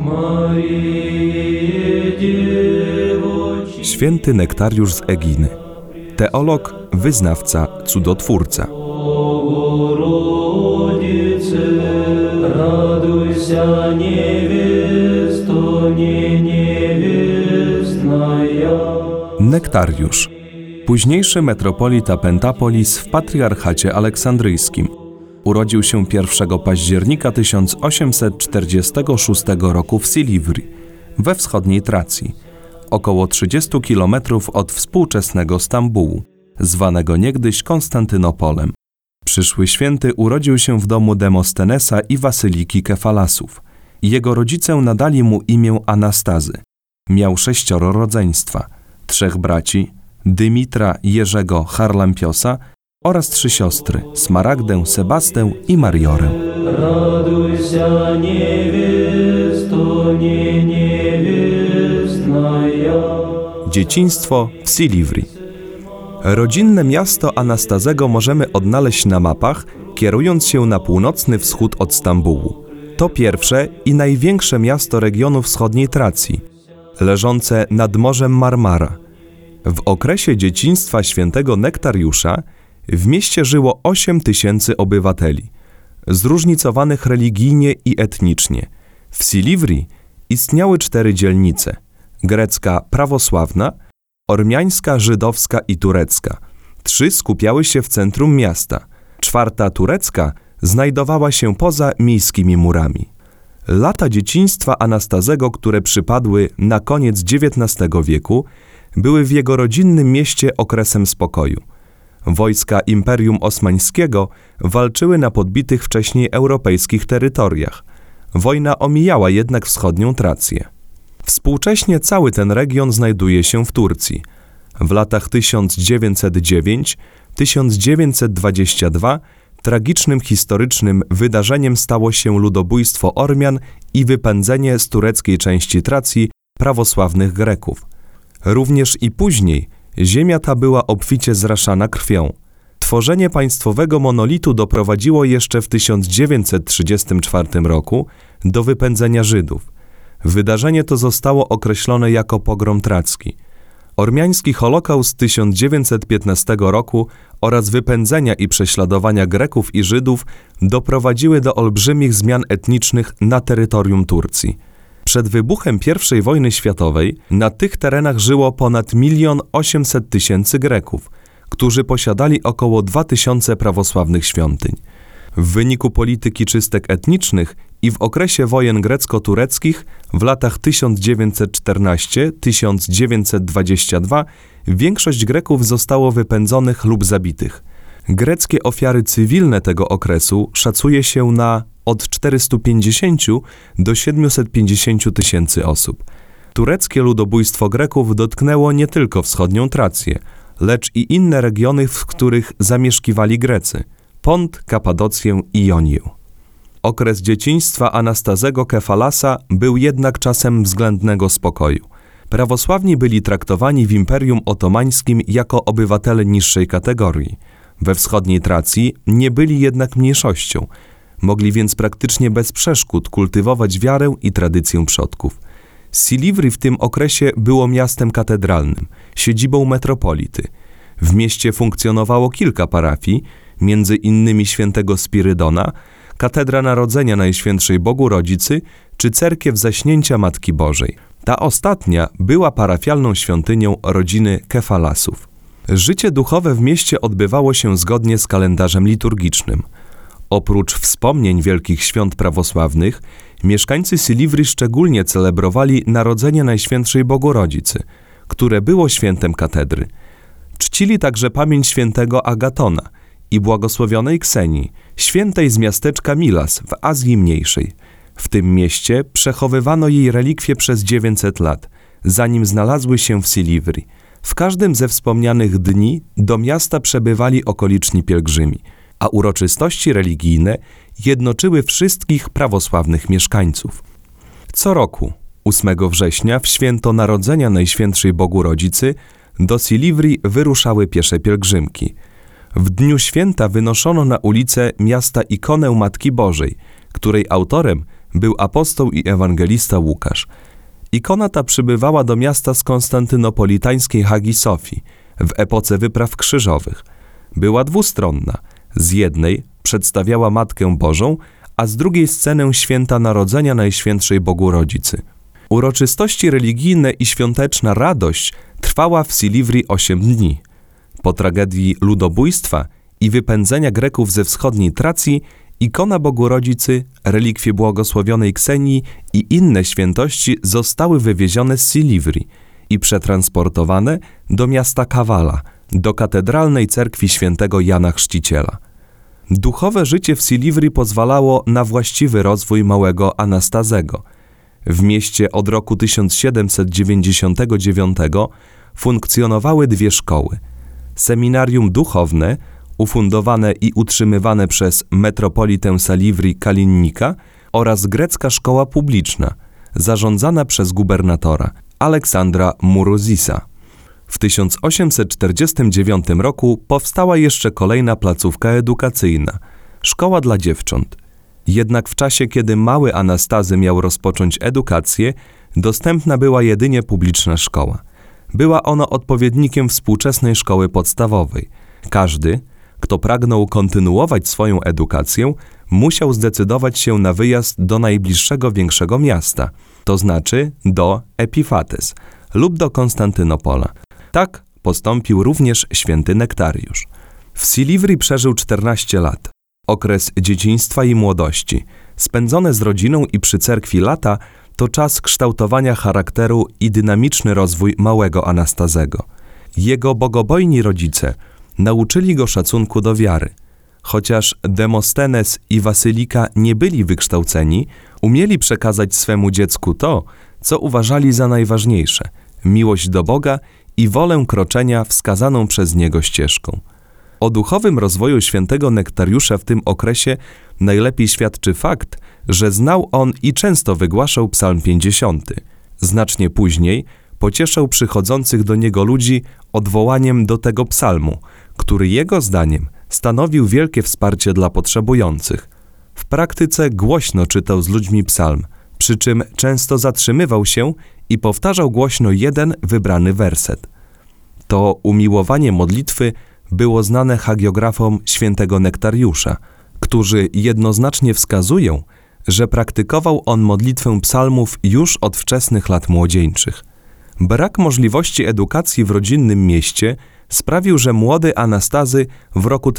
Święty Nektariusz z Eginy. Teolog, wyznawca, cudotwórca. Nektariusz. Późniejszy metropolita Pentapolis w patriarchacie aleksandryjskim. Urodził się 1 października 1846 roku w Silivri, we wschodniej Tracji, około 30 km od współczesnego Stambułu, zwanego niegdyś Konstantynopolem. Przyszły święty urodził się w domu Demostenesa i Wasyliki Kefalasów. Jego rodzice nadali mu imię Anastazy. Miał 6 rodzeństwa, 3 braci, Dymitra, Jerzego, Harlampiosa oraz 3 siostry, Smaragdę, Sebastę i Mariorę. Dzieciństwo w Silivri. Rodzinne miasto Anastazego możemy odnaleźć na mapach, kierując się na północny wschód od Stambułu. To pierwsze i największe miasto regionu wschodniej Tracji, leżące nad Morzem Marmara. W okresie dzieciństwa świętego Nektariusza w mieście żyło 8 000 obywateli, zróżnicowanych religijnie i etnicznie. W Silivri istniały 4 dzielnice: grecka prawosławna, ormiańska, żydowska i turecka. 3 skupiały się w centrum miasta. 4 turecka znajdowała się poza miejskimi murami. Lata dzieciństwa Anastazego, które przypadły na koniec XIX wieku, były w jego rodzinnym mieście okresem spokoju. Wojska Imperium Osmańskiego walczyły na podbitych wcześniej europejskich terytoriach. Wojna omijała jednak wschodnią Trację. Współcześnie cały ten region znajduje się w Turcji. W latach 1909-1922 tragicznym historycznym wydarzeniem stało się ludobójstwo Ormian i wypędzenie z tureckiej części Tracji prawosławnych Greków. Również i później ziemia ta była obficie zraszana krwią. Tworzenie państwowego monolitu doprowadziło jeszcze w 1934 roku do wypędzenia Żydów. Wydarzenie to zostało określone jako pogrom tracki. Ormiański Holokaust 1915 roku oraz wypędzenia i prześladowania Greków i Żydów doprowadziły do olbrzymich zmian etnicznych na terytorium Turcji. Przed wybuchem I wojny światowej na tych terenach żyło ponad 1 800 000 Greków, którzy posiadali około 2000 prawosławnych świątyń. W wyniku polityki czystek etnicznych i w okresie wojen grecko-tureckich w latach 1914-1922 większość Greków zostało wypędzonych lub zabitych. Greckie ofiary cywilne tego okresu szacuje się na od 450 do 750 000 osób. Tureckie ludobójstwo Greków dotknęło nie tylko wschodnią Trację, lecz i inne regiony, w których zamieszkiwali Grecy: Pont, Kapadocję i Jonię. Okres dzieciństwa Anastazego Kefalasa był jednak czasem względnego spokoju. Prawosławni byli traktowani w Imperium Otomańskim jako obywatele niższej kategorii. We wschodniej Tracji nie byli jednak mniejszością. Mogli więc praktycznie bez przeszkód kultywować wiarę i tradycję przodków. Silivri w tym okresie było miastem katedralnym, siedzibą metropolity. W mieście funkcjonowało kilka parafii, między innymi świętego Spirydona, katedra Narodzenia Najświętszej Bogu Rodzicy czy cerkiew Zaśnięcia Matki Bożej. Ta ostatnia była parafialną świątynią rodziny Kefalasów. Życie duchowe w mieście odbywało się zgodnie z kalendarzem liturgicznym. Oprócz wspomnień wielkich świąt prawosławnych, mieszkańcy Silivri szczególnie celebrowali Narodzenie Najświętszej Bogu Rodzicy, które było świętem katedry. Czcili także pamięć świętego Agatona i błogosławionej Ksenii, świętej z miasteczka Milas w Azji Mniejszej. W tym mieście przechowywano jej relikwie przez 900 lat, zanim znalazły się w Silivri. W każdym ze wspomnianych dni do miasta przebywali okoliczni pielgrzymi, a uroczystości religijne jednoczyły wszystkich prawosławnych mieszkańców. Co roku, 8 września, w święto Narodzenia Najświętszej Bogu Rodzicy, do Silivri wyruszały piesze pielgrzymki. W dniu święta wynoszono na ulicę miasta ikonę Matki Bożej, której autorem był apostoł i ewangelista Łukasz. Ikona ta przybywała do miasta z konstantynopolitańskiej Hagi Sofii w epoce wypraw krzyżowych. Była dwustronna. Z jednej przedstawiała Matkę Bożą, a z drugiej scenę święta Narodzenia Najświętszej Bogu Rodzicy. Uroczystości religijne i świąteczna radość trwała w Silivri 8 dni. Po tragedii ludobójstwa i wypędzenia Greków ze wschodniej Tracji, ikona Bogu Rodzicy, relikwie błogosławionej Ksenii i inne świętości zostały wywiezione z Silivri i przetransportowane do miasta Kavala, do katedralnej cerkwi świętego Jana Chrzciciela. Duchowe życie w Silivri pozwalało na właściwy rozwój małego Anastazego. W mieście od roku 1799 funkcjonowały 2 szkoły. Seminarium duchowne, ufundowane i utrzymywane przez metropolitę Silivri Kalinnika, oraz grecka szkoła publiczna, zarządzana przez gubernatora Aleksandra Murozisa. W 1849 roku powstała jeszcze kolejna placówka edukacyjna, szkoła dla dziewcząt. Jednak w czasie, kiedy mały Anastazy miał rozpocząć edukację, dostępna była jedynie publiczna szkoła. Była ona odpowiednikiem współczesnej szkoły podstawowej. Każdy, kto pragnął kontynuować swoją edukację, musiał zdecydować się na wyjazd do najbliższego większego miasta, to znaczy do Epifates lub do Konstantynopola. Tak postąpił również święty Nektariusz. W Silivri przeżył 14 lat. Okres dzieciństwa i młodości, spędzone z rodziną i przy cerkwi lata, to czas kształtowania charakteru i dynamiczny rozwój małego Anastazego. Jego bogobojni rodzice nauczyli go szacunku do wiary. Chociaż Demostenes i Wasylika nie byli wykształceni, umieli przekazać swemu dziecku to, co uważali za najważniejsze – miłość do Boga i wolę kroczenia wskazaną przez niego ścieżką. O duchowym rozwoju świętego Nektariusza w tym okresie najlepiej świadczy fakt, że znał on i często wygłaszał psalm 50. Znacznie później pocieszał przychodzących do niego ludzi odwołaniem do tego psalmu, który jego zdaniem stanowił wielkie wsparcie dla potrzebujących. W praktyce głośno czytał z ludźmi psalm, przy czym często zatrzymywał się i powtarzał głośno jeden wybrany werset. To umiłowanie modlitwy było znane hagiografom świętego Nektariusza, którzy jednoznacznie wskazują, że praktykował on modlitwę psalmów już od wczesnych lat młodzieńczych. Brak możliwości edukacji w rodzinnym mieście sprawił, że młody Anastazy w roku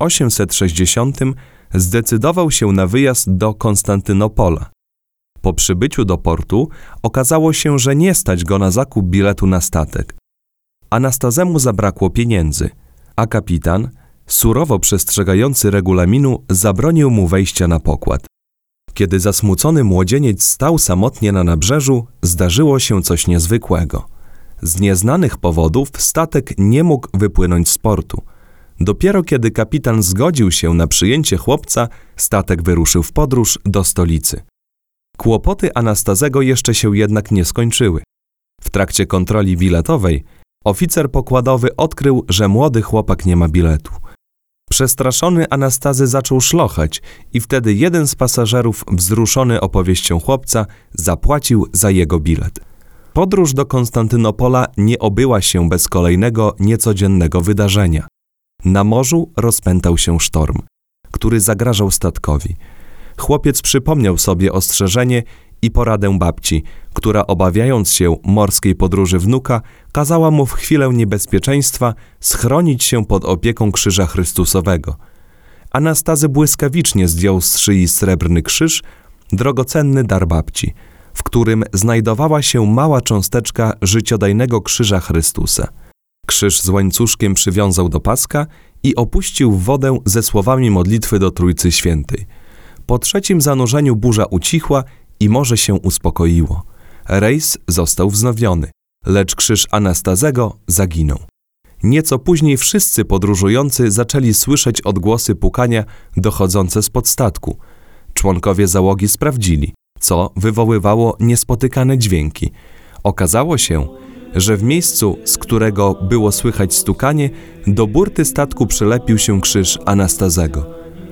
1860 zdecydował się na wyjazd do Konstantynopola. Po przybyciu do portu okazało się, że nie stać go na zakup biletu na statek. Anastazemu zabrakło pieniędzy, a kapitan, surowo przestrzegający regulaminu, zabronił mu wejścia na pokład. Kiedy zasmucony młodzieniec stał samotnie na nabrzeżu, zdarzyło się coś niezwykłego. Z nieznanych powodów statek nie mógł wypłynąć z portu. Dopiero kiedy kapitan zgodził się na przyjęcie chłopca, statek wyruszył w podróż do stolicy. Kłopoty Anastazego jeszcze się jednak nie skończyły. W trakcie kontroli biletowej oficer pokładowy odkrył, że młody chłopak nie ma biletu. Przestraszony Anastazy zaczął szlochać i wtedy jeden z pasażerów, wzruszony opowieścią chłopca, zapłacił za jego bilet. Podróż do Konstantynopola nie obyła się bez kolejnego, niecodziennego wydarzenia. Na morzu rozpętał się sztorm, który zagrażał statkowi. Chłopiec przypomniał sobie ostrzeżenie i poradę babci, która, obawiając się morskiej podróży wnuka, kazała mu w chwilę niebezpieczeństwa schronić się pod opieką Krzyża Chrystusowego. Anastazy błyskawicznie zdjął z szyi srebrny krzyż, drogocenny dar babci, w którym znajdowała się mała cząsteczka życiodajnego krzyża Chrystusa. Krzyż z łańcuszkiem przywiązał do paska i opuścił w wodę ze słowami modlitwy do Trójcy Świętej. Po 3. zanurzeniu burza ucichła i morze się uspokoiło. Rejs został wznowiony, lecz krzyż Anastazego zaginął. Nieco później wszyscy podróżujący zaczęli słyszeć odgłosy pukania dochodzące spod statku. Członkowie załogi sprawdzili, co wywoływało niespotykane dźwięki. Okazało się, że w miejscu, z którego było słychać stukanie, do burty statku przylepił się krzyż Anastazego.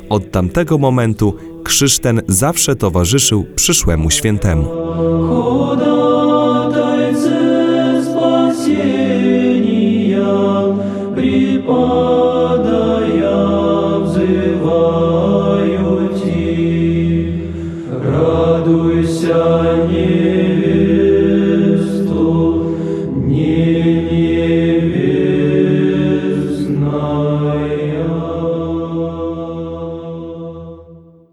Od tamtego momentu krzyż ten zawsze towarzyszył przyszłemu świętemu. Радуйся,